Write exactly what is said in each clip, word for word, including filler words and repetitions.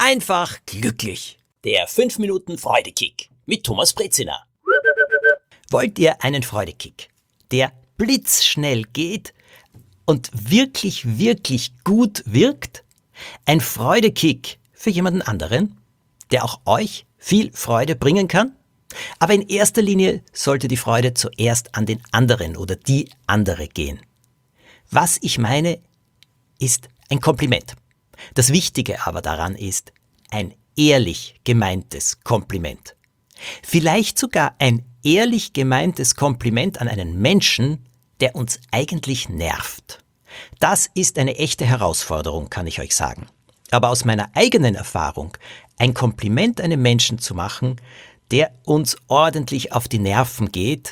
Einfach glücklich. Der fünf Minuten Freudekick mit Thomas Brezina. Wollt ihr einen Freudekick, der blitzschnell geht und wirklich, wirklich gut wirkt? Ein Freudekick für jemanden anderen, der auch euch viel Freude bringen kann? Aber in erster Linie sollte die Freude zuerst an den anderen oder die andere gehen. Was ich meine, ist ein Kompliment. Das Wichtige aber daran ist ein ehrlich gemeintes Kompliment. Vielleicht sogar ein ehrlich gemeintes Kompliment an einen Menschen, der uns eigentlich nervt. Das ist eine echte Herausforderung, kann ich euch sagen. Aber aus meiner eigenen Erfahrung, ein Kompliment einem Menschen zu machen, der uns ordentlich auf die Nerven geht,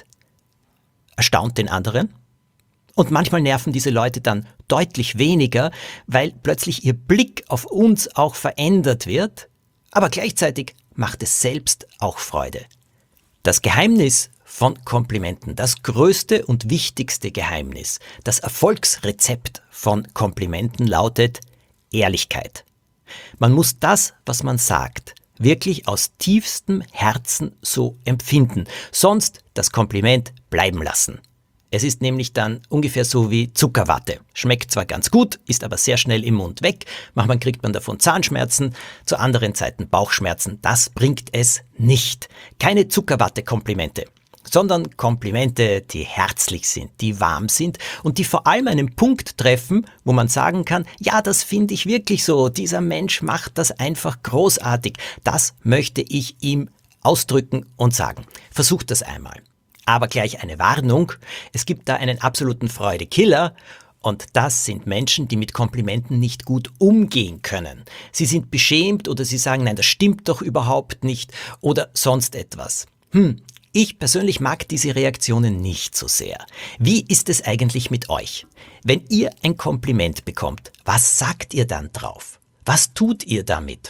erstaunt den anderen. Und manchmal nerven diese Leute dann deutlich weniger, weil plötzlich ihr Blick auf uns auch verändert wird, aber gleichzeitig macht es selbst auch Freude. Das Geheimnis von Komplimenten, das größte und wichtigste Geheimnis, das Erfolgsrezept von Komplimenten lautet Ehrlichkeit. Man muss das, was man sagt, wirklich aus tiefstem Herzen so empfinden, sonst das Kompliment bleiben lassen. Es ist nämlich dann ungefähr so wie Zuckerwatte. Schmeckt zwar ganz gut, ist aber sehr schnell im Mund weg. Manchmal kriegt man davon Zahnschmerzen, zu anderen Zeiten Bauchschmerzen. Das bringt es nicht. Keine Zuckerwatte-Komplimente, sondern Komplimente, die herzlich sind, die warm sind und die vor allem einen Punkt treffen, wo man sagen kann, ja, das finde ich wirklich so. Dieser Mensch macht das einfach großartig. Das möchte ich ihm ausdrücken und sagen. Versucht das einmal. Aber gleich eine Warnung, es gibt da einen absoluten Freudekiller und das sind Menschen, die mit Komplimenten nicht gut umgehen können. Sie sind beschämt oder sie sagen, nein, das stimmt doch überhaupt nicht oder sonst etwas. Hm, ich persönlich mag diese Reaktionen nicht so sehr. Wie ist es eigentlich mit euch? Wenn ihr ein Kompliment bekommt, was sagt ihr dann drauf? Was tut ihr damit?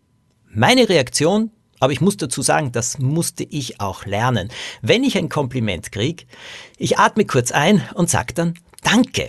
Meine Reaktion? Aber ich muss dazu sagen, das musste ich auch lernen. Wenn ich ein Kompliment kriege, ich atme kurz ein und sage dann Danke.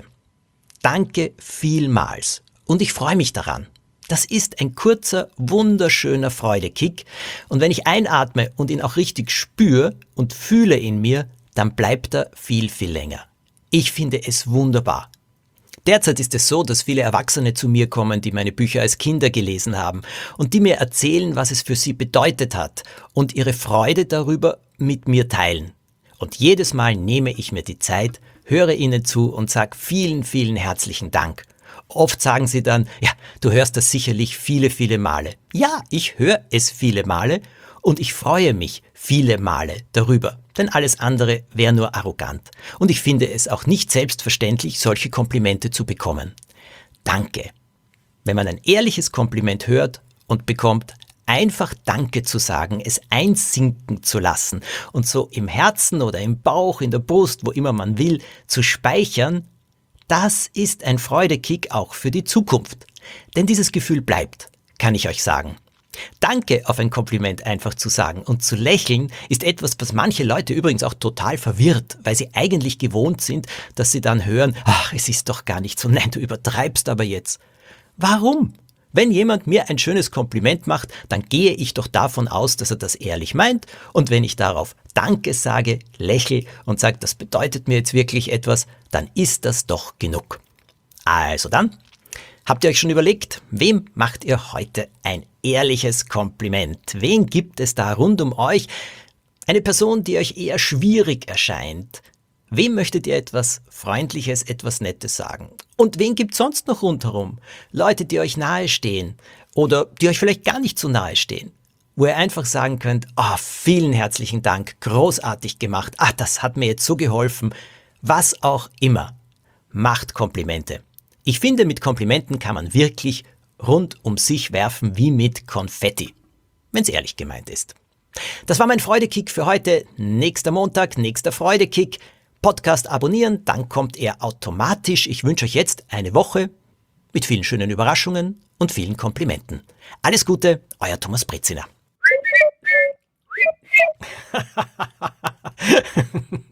Danke vielmals. Und ich freue mich daran. Das ist ein kurzer, wunderschöner Freudekick. Und wenn ich einatme und ihn auch richtig spüre und fühle in mir, dann bleibt er viel, viel länger. Ich finde es wunderbar. Derzeit ist es so, dass viele Erwachsene zu mir kommen, die meine Bücher als Kinder gelesen haben und die mir erzählen, was es für sie bedeutet hat und ihre Freude darüber mit mir teilen. Und jedes Mal nehme ich mir die Zeit, höre ihnen zu und sage vielen, vielen herzlichen Dank. Oft sagen sie dann, ja, du hörst das sicherlich viele, viele Male. Ja, ich höre es viele Male und ich freue mich viele Male darüber. Denn alles andere wäre nur arrogant. Und ich finde es auch nicht selbstverständlich, solche Komplimente zu bekommen. Danke. Wenn man ein ehrliches Kompliment hört und bekommt, einfach Danke zu sagen, es einsinken zu lassen und so im Herzen oder im Bauch, in der Brust, wo immer man will, zu speichern, das ist ein Freudekick auch für die Zukunft. Denn dieses Gefühl bleibt, kann ich euch sagen. Danke auf ein Kompliment einfach zu sagen und zu lächeln ist etwas, was manche Leute übrigens auch total verwirrt, weil sie eigentlich gewohnt sind, dass sie dann hören, ach, es ist doch gar nicht so, nein, du übertreibst aber jetzt. Warum? Wenn jemand mir ein schönes Kompliment macht, dann gehe ich doch davon aus, dass er das ehrlich meint und wenn ich darauf Danke sage, lächle und sage, das bedeutet mir jetzt wirklich etwas, dann ist das doch genug. Also dann, habt ihr euch schon überlegt, wem macht ihr heute ein ehrliches Kompliment? Wen gibt es da rund um euch? Eine Person, die euch eher schwierig erscheint. Wem möchtet ihr etwas Freundliches, etwas Nettes sagen? Und wen gibt es sonst noch rundherum? Leute, die euch nahestehen oder die euch vielleicht gar nicht so nahe stehen. Wo ihr einfach sagen könnt, oh, vielen herzlichen Dank, großartig gemacht, ah, das hat mir jetzt so geholfen. Was auch immer, macht Komplimente. Ich finde, mit Komplimenten kann man wirklich rund um sich werfen wie mit Konfetti, wenn es ehrlich gemeint ist. Das war mein Freudekick für heute. Nächster Montag, nächster Freudekick. Podcast abonnieren, dann kommt er automatisch. Ich wünsche euch jetzt eine Woche mit vielen schönen Überraschungen und vielen Komplimenten. Alles Gute, euer Thomas Brezina.